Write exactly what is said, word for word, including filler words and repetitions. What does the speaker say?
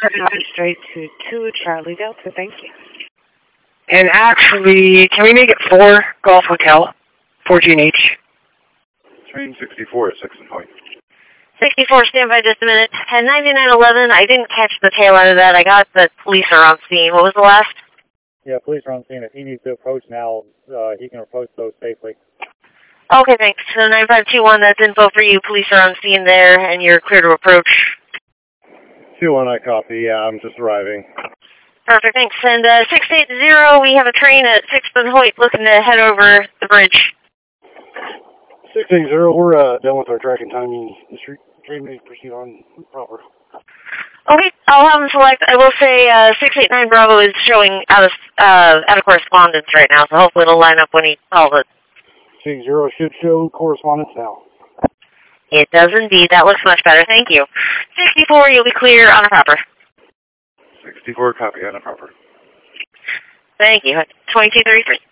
copy straight to two Charlie Delta, thank you. And actually, can we make it four Golf Hotel, four G and H? Train sixty-four at Sixon Point. sixty-four, stand by just a minute. And ninety-nine eleven, I didn't catch the tail end of that. I got the police are on scene. What was the last? Yeah, police are on scene. If he needs to approach now, uh, he can approach those safely. Okay, thanks. So nine five two one, that's info for you. Police are on scene there, and you're clear to approach. two one, I copy. Yeah, I'm just arriving. Perfect, thanks. And uh, six eight zero, we have a train at Sixth and Hoyt looking to head over the bridge. six eight zero, we're uh, done with our track and timing. The street train may proceed on proper. Okay, I'll have them select. I will say uh, six eight nine Bravo is showing out of uh, out of correspondence right now, so hopefully it'll line up when he calls it. six zero should show correspondence now. It does indeed. That looks much better. Thank you. sixty-four, you'll be clear on a proper. sixty-four, copy on a proper. Thank you. twenty-two thirty-three.